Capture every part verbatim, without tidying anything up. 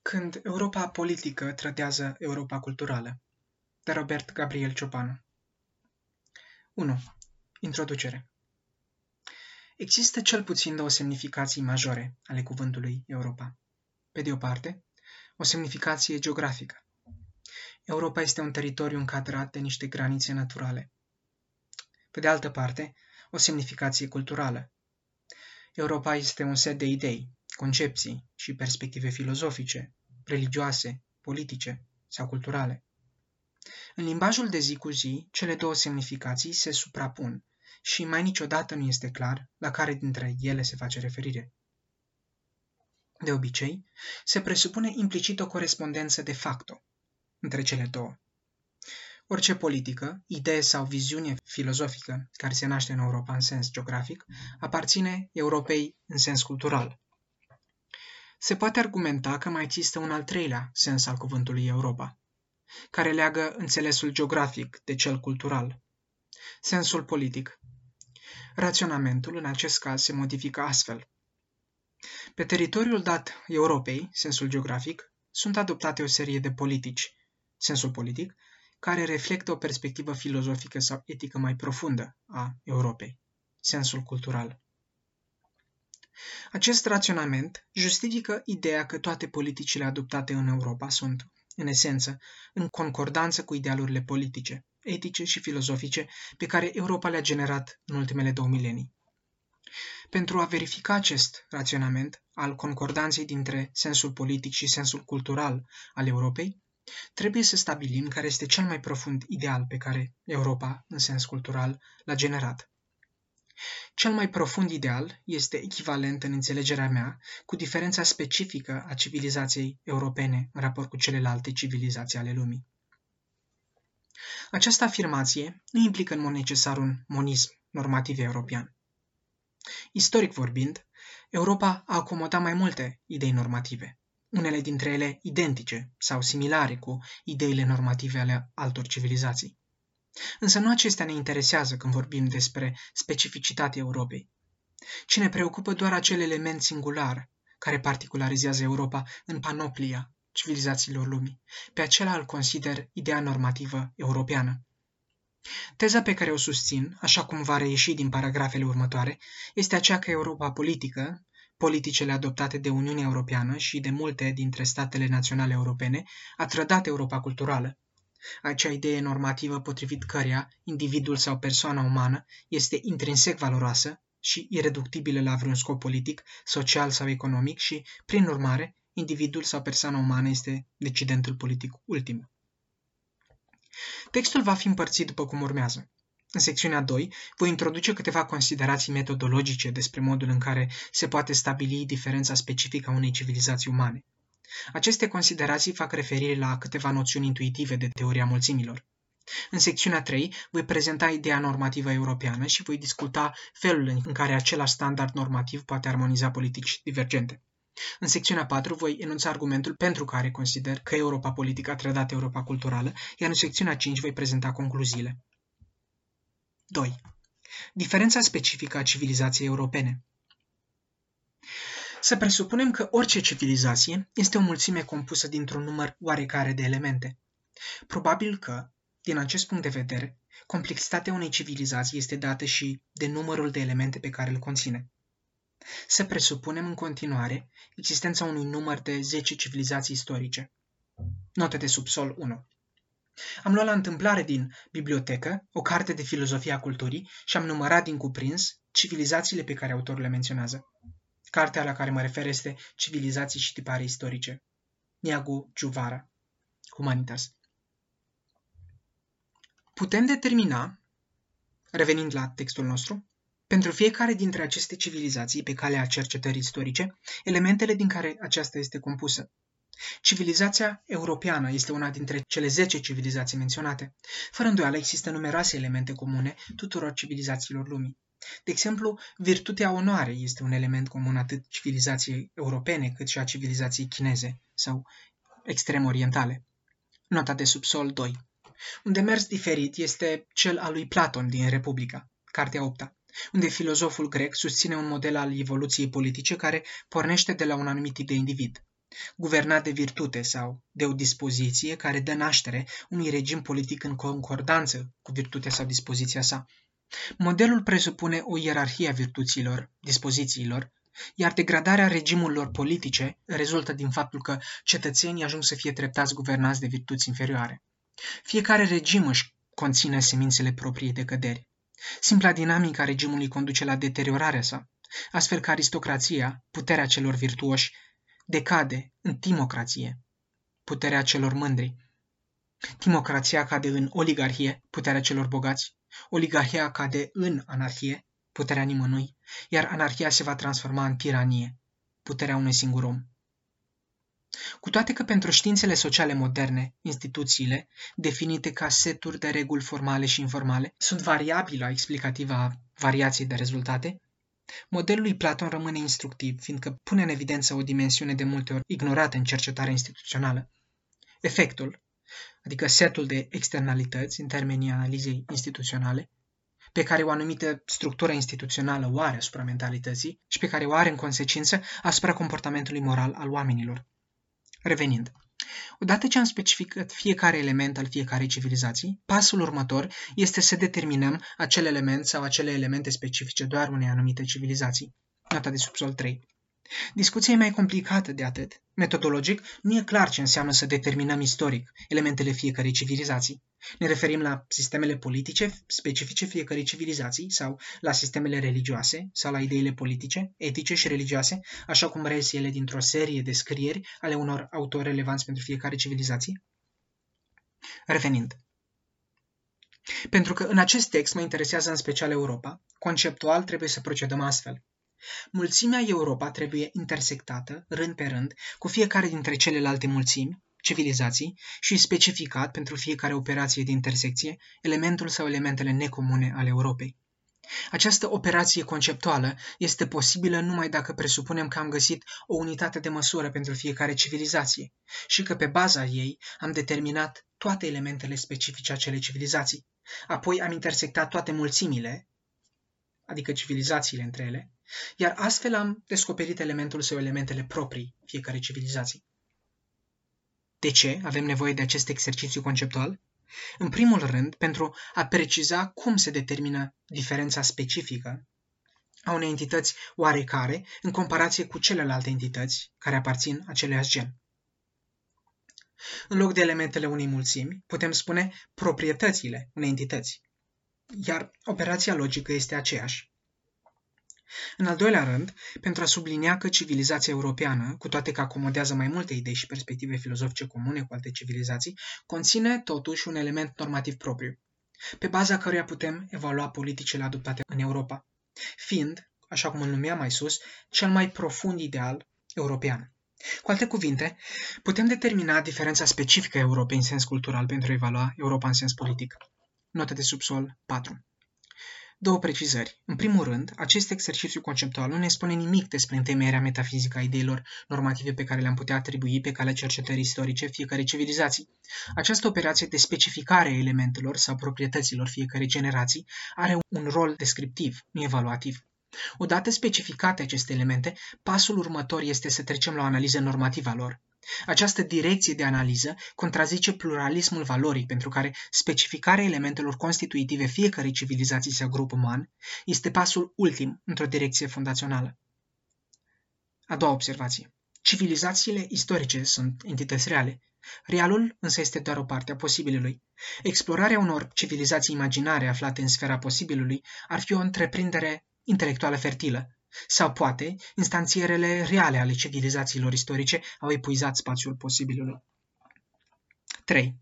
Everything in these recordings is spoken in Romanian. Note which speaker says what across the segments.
Speaker 1: Când Europa politică trădează Europa culturală, de Robert Gabriel Ciopanu. unu. Introducere. Există cel puțin două semnificații majore ale cuvântului Europa. Pe de o parte, o semnificație geografică. Europa este un teritoriu încadrat de niște granițe naturale. Pe de altă parte, o semnificație culturală. Europa este un set de idei, concepții și perspective filozofice, religioase, politice sau culturale. În limbajul de zi cu zi, cele două semnificații se suprapun și mai niciodată nu este clar la care dintre ele se face referire. De obicei, se presupune implicit o corespondență de facto între cele două. Orice politică, idee sau viziune filozofică care se naște în Europa în sens geografic, aparține Europei în sens cultural. Se poate argumenta că mai există un al treilea sens al cuvântului Europa, care leagă înțelesul geografic de cel cultural. Sensul politic. Raționamentul, în acest caz, se modifică astfel. Pe teritoriul dat Europei, sensul geografic, sunt adoptate o serie de politici, sensul politic, care reflectă o perspectivă filozofică sau etică mai profundă a Europei, sensul cultural. Acest raționament justifică ideea că toate politicile adoptate în Europa sunt, în esență, în concordanță cu idealurile politice, etice și filozofice pe care Europa le-a generat în ultimele două milenii. Pentru a verifica acest raționament al concordanței dintre sensul politic și sensul cultural al Europei, trebuie să stabilim care este cel mai profund ideal pe care Europa, în sens cultural, l-a generat. Cel mai profund ideal este echivalent în înțelegerea mea cu diferența specifică a civilizației europene în raport cu celelalte civilizații ale lumii. Această afirmație nu implică în mod necesar un monism normativ european. Istoric vorbind, Europa a acomodat mai multe idei normative, unele dintre ele identice sau similare cu ideile normative ale altor civilizații. Însă nu acestea ne interesează când vorbim despre specificitatea Europei, ci ne preocupă doar acel element singular care particularizează Europa în panoplia civilizațiilor lumii. Pe acela îl consider ideea normativă europeană. Teza pe care o susțin, așa cum va reieși din paragrafele următoare, este aceea că Europa politică, politicile adoptate de Uniunea Europeană și de multe dintre statele naționale europene, a trădat Europa culturală. Acea idee normativă potrivit căreia individul sau persoana umană este intrinsec valoroasă și ireductibilă la vreun scop politic, social sau economic și, prin urmare, individul sau persoana umană este decidentul politic ultim. Textul va fi împărțit după cum urmează. În secțiunea doi voi introduce câteva considerații metodologice despre modul în care se poate stabili diferența specifică a unei civilizații umane. Aceste considerații fac referire la câteva noțiuni intuitive de teoria mulțimilor. În secțiunea trei voi prezenta ideea normativă europeană și voi discuta felul în care același standard normativ poate armoniza politici divergente. În secțiunea patru voi enunța argumentul pentru care consider că Europa politică a trădat Europa culturală, iar în secțiunea cinci voi prezenta concluziile. doi. Diferența specifică a civilizației europene. Să presupunem că orice civilizație este o mulțime compusă dintr-un număr oarecare de elemente. Probabil că, din acest punct de vedere, complexitatea unei civilizații este dată și de numărul de elemente pe care îl conține. Să presupunem în continuare existența unui număr de zece civilizații istorice. Note de subsol unu. Am luat la întâmplare din bibliotecă o carte de filozofie a culturii și am numărat din cuprins civilizațiile pe care autorul le menționează. Cartea la care mă refer este Civilizații și tipare istorice. Niagu Juvara. Humanitas. Putem determina, revenind la textul nostru, pentru fiecare dintre aceste civilizații pe calea cercetării istorice, elementele din care aceasta este compusă. Civilizația europeană este una dintre cele zece civilizații menționate. Fără îndoială există numeroase elemente comune tuturor civilizațiilor lumii. De exemplu, virtutea onoarei este un element comun atât civilizației europene cât și a civilizației chineze sau extrem-orientale. Nota de subsol doi. Un demers diferit este cel al lui Platon din Republica, cartea opta, unde filozoful grec susține un model al evoluției politice care pornește de la un anumit tip de individ. guvernat de virtute sau de o dispoziție care dă naștere unui regim politic în concordanță cu virtutea sau dispoziția sa. Modelul presupune o ierarhie a virtuților, dispozițiilor, iar degradarea regimurilor politice rezultă din faptul că cetățenii ajung să fie treptați guvernați de virtuți inferioare. Fiecare regim își conține semințele propriei decăderi. Simpla dinamică a regimului conduce la deteriorarea sa, astfel că aristocrația, puterea celor virtuoși, decade în timocrație, puterea celor mândri. Timocrația cade în oligarhie, puterea celor bogați. Oligarhia cade în anarhie, puterea nimănui, iar anarhia se va transforma în tiranie, puterea unui singur om. Cu toate că pentru științele sociale moderne, instituțiile, definite ca seturi de reguli formale și informale, sunt variabila explicativă a variației de rezultate, modelul lui Platon rămâne instructiv, fiindcă pune în evidență o dimensiune de multe ori ignorată în cercetarea instituțională. Efectul, adică setul de externalități în termenii analizei instituționale, pe care o anumită structură instituțională o are asupra mentalității și pe care o are în consecință asupra comportamentului moral al oamenilor. Revenind, odată ce am specificat fiecare element al fiecarei civilizații, pasul următor este să determinăm acel element sau acele elemente specifice doar unei anumite civilizații. Nota de subsol trei. Discuția e mai complicată de atât. Metodologic, nu e clar ce înseamnă să determinăm istoric elementele fiecărei civilizații. Ne referim la sistemele politice specifice fiecărei civilizații sau la sistemele religioase sau la ideile politice, etice și religioase, așa cum reiese ele dintr-o serie de scrieri ale unor autori relevanți pentru fiecare civilizație? Revenind. Pentru că în acest text mă interesează în special Europa, conceptual trebuie să procedăm astfel. Mulțimea Europa trebuie intersectată, rând pe rând, cu fiecare dintre celelalte mulțimi, civilizații, și specificat pentru fiecare operație de intersecție elementul sau elementele necomune ale Europei. Această operație conceptuală este posibilă numai dacă presupunem că am găsit o unitate de măsură pentru fiecare civilizație și că pe baza ei am determinat toate elementele specifice acelei civilizații. Apoi am intersectat toate mulțimile, adică civilizațiile între ele, iar astfel am descoperit elementul sau elementele proprii fiecare civilizații. De ce avem nevoie de acest exercițiu conceptual? În primul rând, pentru a preciza cum se determină diferența specifică a unei entități oarecare în comparație cu celelalte entități care aparțin aceluiași gen. În loc de elementele unei mulțimi, putem spune proprietățile unei entități, iar operația logică este aceeași. În al doilea rând, pentru a sublinia că civilizația europeană, cu toate că acomodează mai multe idei și perspective filozofice comune cu alte civilizații, conține totuși un element normativ propriu, pe baza căruia putem evalua politicile adoptate în Europa, fiind, așa cum îl numeam mai sus, cel mai profund ideal european. Cu alte cuvinte, putem determina diferența specifică a Europei în sens cultural pentru a evalua Europa în sens politic. Notă de subsol patru. Două precizări. În primul rând, acest exercițiu conceptual nu ne spune nimic despre întemeierea metafizică a ideilor normative pe care le-am putea atribui pe calea cercetării istorice fiecărei civilizații. Această operație de specificare a elementelor sau proprietăților fiecărei generații are un rol descriptiv, nu evaluativ. Odată specificate aceste elemente, pasul următor este să trecem la o analiză normativă a lor. Această direcție de analiză contrazice pluralismul valoric pentru care specificarea elementelor constitutive fiecărei civilizații sau grup uman este pasul ultim într-o direcție fundațională. A doua observație. Civilizațiile istorice sunt entități reale. Realul însă este doar o parte a posibilului. Explorarea unor civilizații imaginare aflate în sfera posibilului ar fi o întreprindere intelectuală fertilă. Sau poate, instanțierele reale ale civilizațiilor istorice au epuizat spațiul posibilului. trei.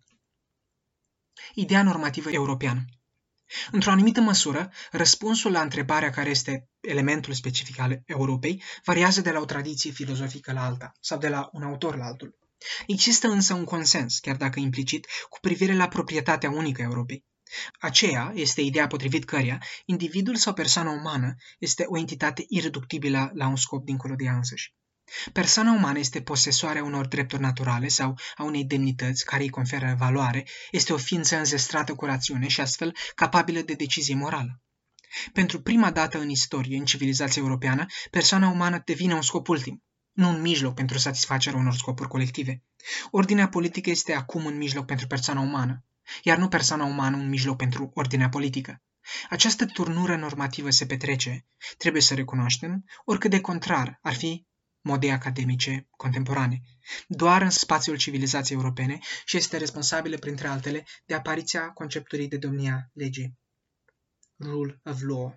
Speaker 1: Ideea normativă europeană. Într-o anumită măsură, răspunsul la întrebarea care este elementul specific al Europei variază de la o tradiție filozofică la alta sau de la un autor la altul. Există însă un consens, chiar dacă implicit, cu privire la proprietatea unică a Europei. Aceea este ideea potrivit căreia individul sau persoana umană este o entitate ireductibilă la un scop dincolo de ea însăși. Persoana umană este posesoarea unor drepturi naturale sau a unei demnități care îi conferă valoare, este o ființă înzestrată cu rațiune și astfel capabilă de decizie morală. Pentru prima dată în istorie, în civilizația europeană, persoana umană devine un scop ultim. nu un mijloc pentru satisfacerea unor scopuri colective. Ordinea politică este acum un mijloc pentru persoana umană, iar nu persoana umană un mijloc pentru ordinea politică. Această turnură normativă se petrece, trebuie să recunoaștem, oricât de contrar ar fi modei academice contemporane, doar în spațiul civilizației europene și este responsabilă, printre altele, de apariția conceptului de domnia legii, rule of law.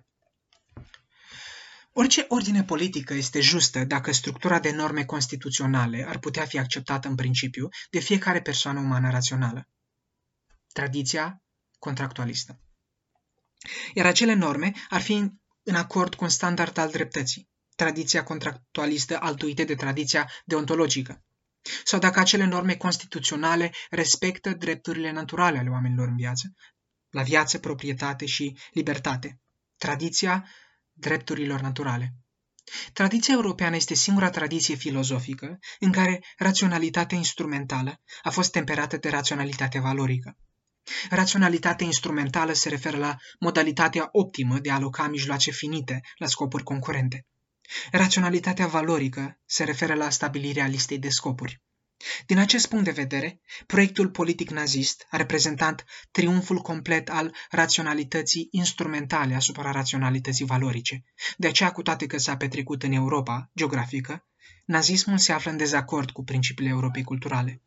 Speaker 1: Orice ordine politică este justă dacă structura de norme constituționale ar putea fi acceptată în principiu de fiecare persoană umană rațională. Tradiția contractualistă. Iar acele norme ar fi în acord cu un standard al dreptății, tradiția contractualistă altuită de tradiția deontologică, sau dacă acele norme constituționale respectă drepturile naturale ale oamenilor în viață, la viață, proprietate și libertate, tradiția drepturilor naturale. Tradiția europeană este singura tradiție filozofică în care raționalitatea instrumentală a fost temperată de raționalitatea valorică. Raționalitatea instrumentală se referă la modalitatea optimă de a aloca mijloace finite la scopuri concurente. Raționalitatea valorică se referă la stabilirea listei de scopuri. Din acest punct de vedere, proiectul politic nazist a reprezentat triumful complet al raționalității instrumentale asupra raționalității valorice. De aceea, cu toate că s-a petrecut în Europa geografică, nazismul se află în dezacord cu principiile Europei culturale.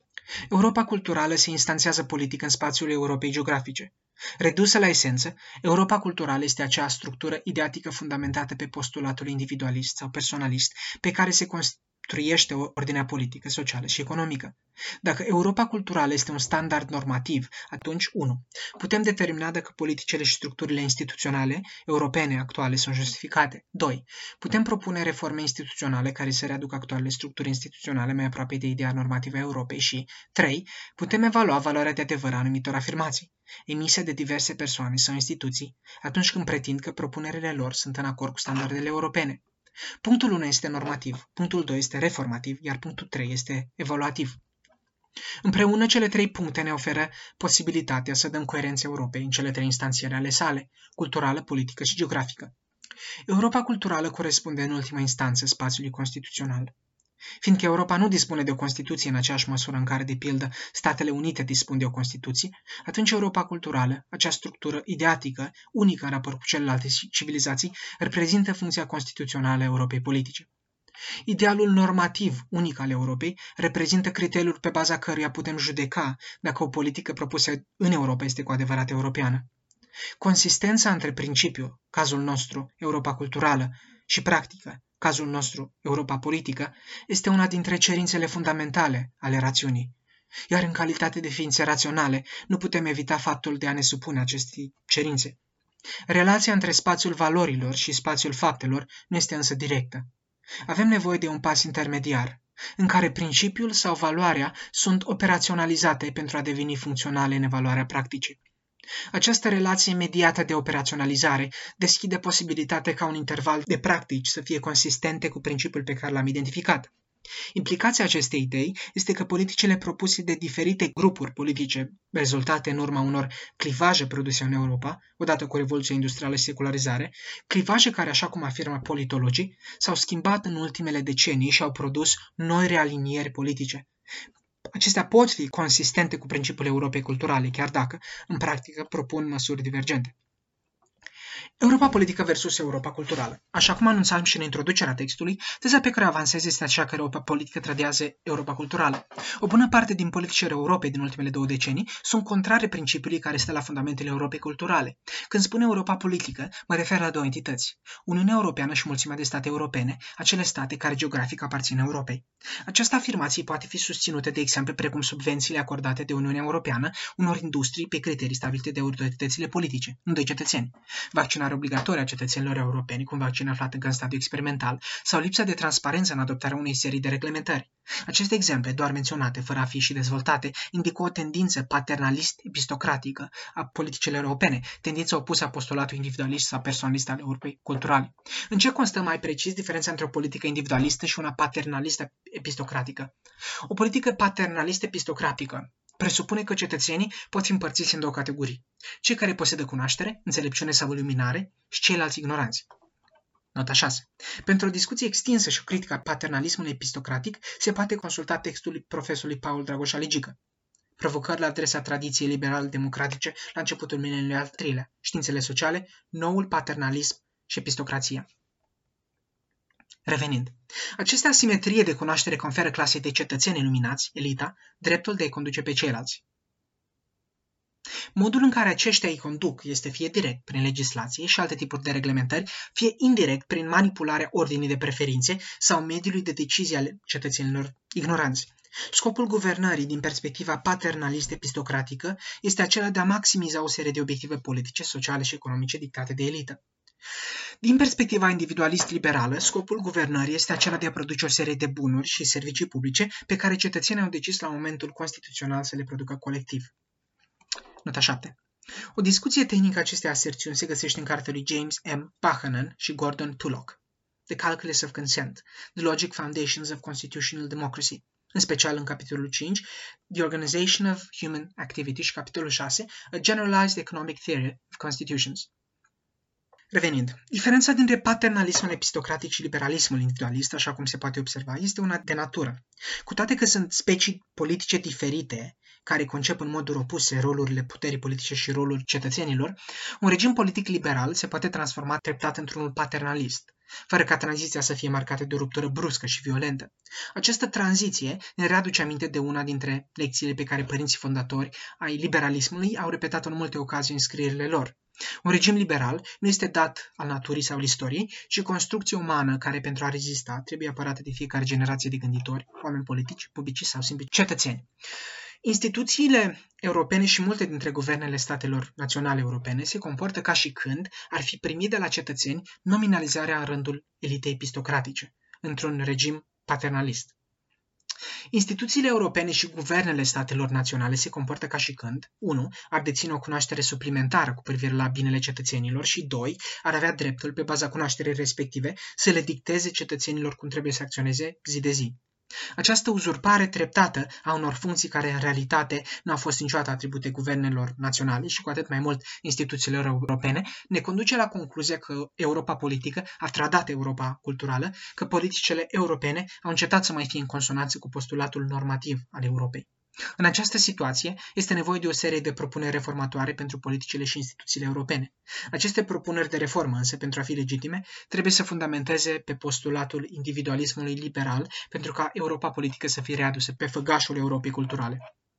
Speaker 1: Europa culturală se instanțează politic în spațiul Europei geografice. Redusă la esență, Europa culturală este acea structură ideatică fundamentată pe postulatul individualist sau personalist pe care se construiește ordinea politică, socială și economică. Dacă Europa culturală este un standard normativ, atunci unu. Putem determina dacă politicile și structurile instituționale europene actuale sunt justificate. doi. Putem propune reforme instituționale care să readucă actualele structuri instituționale mai aproape de ideea normativă a Europei și trei. Putem evalua valoarea de adevăr a anumitor afirmații emise de diverse persoane sau instituții atunci când pretind că propunerile lor sunt în acord cu standardele europene. Punctul unu este normativ, punctul doi este reformativ, iar punctul trei este evaluativ. Împreună, cele trei puncte ne oferă posibilitatea să dăm coerență Europei în cele trei instanțiere ale sale, culturală, politică și geografică. Europa culturală corespunde în ultima instanță spațiului constituțional. Fiindcă Europa nu dispune de o Constituție în aceeași măsură în care, de pildă, Statele Unite dispun de o Constituție, atunci Europa culturală, acea structură ideatică, unică în raport cu celelalte civilizații, reprezintă funcția constituțională a Europei politice. Idealul normativ unic al Europei reprezintă criteriul pe baza căruia putem judeca dacă o politică propusă în Europa este cu adevărat europeană. Consistența între principiu, cazul nostru, Europa culturală, și practică, cazul nostru, Europa politică, este una dintre cerințele fundamentale ale rațiunii. Iar în calitate de ființe raționale, nu putem evita faptul de a ne supune acestei cerințe. Relația între spațiul valorilor și spațiul faptelor nu este însă directă. Avem nevoie de un pas intermediar, în care principiul sau valoarea sunt operaționalizate pentru a deveni funcționale în evaluarea practicii. Această relație mediată de operaționalizare deschide posibilitatea ca un interval de practici să fie consistente cu principiul pe care l-am identificat. Implicația acestei idei este că politicile propuse de diferite grupuri politice, rezultate în urma unor clivaje produse în Europa, odată cu Revoluția Industrială și secularizare, clivaje care, așa cum afirmă politologii, s-au schimbat în ultimele decenii și au produs noi realinieri politice. Acestea pot fi consistente cu principiul Europei culturale, chiar dacă, în practică, propun măsuri divergente. Europa politică versus Europa culturală. Așa cum anunțam și în introducerea textului, teza pe care avansez este așa că Europa politică tradează Europa culturală. O bună parte din politicile Europei din ultimele două decenii sunt contrare principiului care stă la fundamentele Europei culturale. Când spun Europa politică, mă refer la două entități: Uniunea Europeană și mulțimea de state europene, acele state care geografic aparțin Europei. Această afirmație poate fi susținută de exemple precum subvențiile acordate de Uniunea Europeană unor industrii pe criterii stabilite de autoritățile politice, nu de cetățeni. Vaccinarea obligatorie a cetățenilor europeni cu un vaccin aflat încă în stadiu experimental sau lipsa de transparență în adoptarea unei serii de reglementări. Aceste exemple, doar menționate, fără a fi și dezvoltate, indică o tendință paternalist-epistocratică a politicilor europene, tendința opusă a postulatului individualist sau personalist al Europei culturale. În ce constă mai precis diferența între o politică individualistă și una paternalistă-epistocratică? O politică paternalist-epistocratică presupune că cetățenii pot fi împărțiți în două categorii: cei care posedă cunoaștere, înțelepciune sau iluminare și ceilalți ignoranți. Nota șase. Pentru o discuție extinsă și o critică a paternalismului epistocratic, se poate consulta textul profesorului Paul Dragoș Aligică. Provocări la adresa tradiției liberal-democratice la începutul mileniului al treilea, științele sociale, noul paternalism și epistocrația. Revenind, aceste asimetrie de cunoaștere conferă clasei de cetățeni iluminați, elita, dreptul de a-i conduce pe ceilalți. Modul în care aceștia îi conduc este fie direct prin legislație și alte tipuri de reglementări, fie indirect prin manipularea ordinii de preferințe sau mediului de decizie ale cetățenilor ignoranți. Scopul guvernării din perspectiva paternalist-epistocratică este acela de a maximiza o serie de obiective politice, sociale și economice dictate de elită. Din perspectiva individualist-liberală, scopul guvernării este acela de a produce o serie de bunuri și servicii publice pe care cetățenii au decis la momentul constituțional să le producă colectiv. Nota șapte. O discuție tehnică a acestei aserțiuni se găsește în cartea lui James M. Buchanan și Gordon Tullock, The Calculus of Consent, The Logic Foundations of Constitutional Democracy, în special în capitolul cinci, The Organization of Human Activity și capitolul șase, A Generalized Economic Theory of Constitutions. Revenind, diferența dintre paternalismul epistocratic și liberalismul individualist, așa cum se poate observa, este una de natură. Cu toate că sunt specii politice diferite, care concep în moduri opuse rolurile puterii politice și rolul cetățenilor, un regim politic liberal se poate transforma treptat într-unul paternalist, fără ca tranziția să fie marcată de o ruptură bruscă și violentă. Această tranziție ne readuce aminte de una dintre lecțiile pe care părinții fondatori ai liberalismului au repetat-o în multe ocazii în scrierile lor. Un regim liberal nu este dat al naturii sau al istoriei, ci construcție umană care, pentru a rezista, trebuie apărată de fiecare generație de gânditori, oameni politici, publici sau simpli cetățeni. Instituțiile europene și multe dintre guvernele statelor naționale europene se comportă ca și când ar fi primit de la cetățeni nominalizarea în rândul elitei epistocratice, într-un regim paternalist. Instituțiile europene și guvernele statelor naționale se comportă ca și când, unu ar deține o cunoaștere suplimentară cu privire la binele cetățenilor și, doi ar avea dreptul, pe baza cunoașterii respective, să le dicteze cetățenilor cum trebuie să acționeze zi de zi. Această uzurpare treptată a unor funcții care în realitate nu au fost niciodată atribute guvernelor naționale și cu atât mai mult instituțiilor europene, ne conduce la concluzia că Europa politică a tradat Europa culturală, că politicile europene au încetat să mai fie în consonanță cu postulatul normativ al Europei. În această situație, este nevoie de o serie de propuneri reformatoare pentru politicile și instituțiile europene. Aceste propuneri de reformă, însă, pentru a fi legitime, trebuie să fundamenteze pe postulatul individualismului liberal pentru ca Europa politică să fie readusă pe făgașul Europei culturale.